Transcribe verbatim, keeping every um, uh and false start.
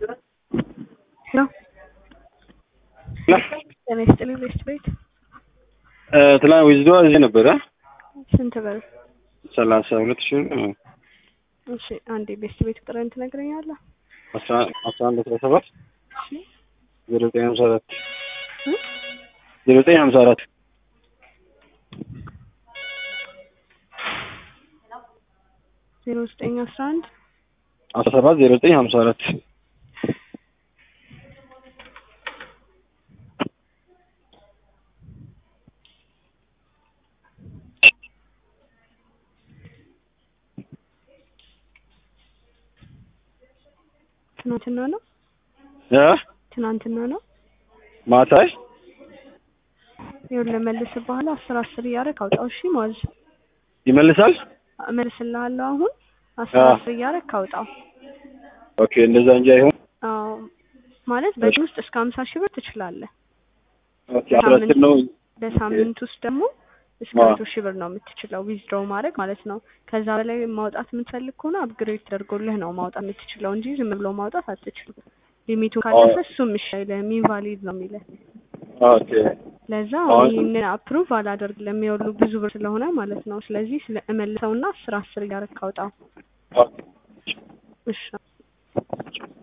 ነው ለኔስ ጥልብስ ቤት ትላንት ወይዝዶ እዚህ ነበረ። ስንት ብር? ሰላሳ ሁለት ሺህ። እሺ አንዴ ቤት ቤት ቁጥርን ትነግረኛለህ? አስራ አንድ አስራ ሰባት እሺ ዜሮ ዘጠኝ ሃምሳ አራት ዜሮ ዘጠኝ ሃምሳ አራት ዜሮ ዘጠኝ አስራ አንድ አስራ ሰባት ዜሮ ዘጠኝ ሃምሳ አራት ትናንትና ነው እ ትናንትና ነው ማታይ ይኸውልህ መልስ በኋላ አስር አስር እያደረክ አውጣው። እሺ ማዝ ይመልሳል። እመልስልሃለሁ አሁን አስር አስር እያደረክ አውጣው። ኦኬ እንደዛ እንጂ አይሆን። አዎ ማለት በዚህ ውስጥ እስከ ሃምሳ ሺህ ብር ትችላለህ። ኦኬ አስራ አስር ነው። በሳምንት ውስጥ ደግሞ እስከ መቶ ሺህ ብር ነው የምትችለው ዊዝድሮው ማድረግ ማለት ነው። ከዛ በላይ ማውጣት የምትፈልግ ከሆነ አፕግሬድ ተደርጎልህ ነው ማውጣት የምትችለው እንጂ ዝም ብሎ ማውጣት አትችልም። ሊሚቱ ካለፈ እሱም ይሻላል ኢንቫሊድ ነው የሚለው። ኦኬ ለዛ ይሄንን አፕሩቭ አላደርግልም የሚወሉ ብዙ ብር ስለሆነ ማለት ነው። ስለዚህ ስለእመልሰውና አስር አስር እያደረክ አውጣው። ኦኬ እሺ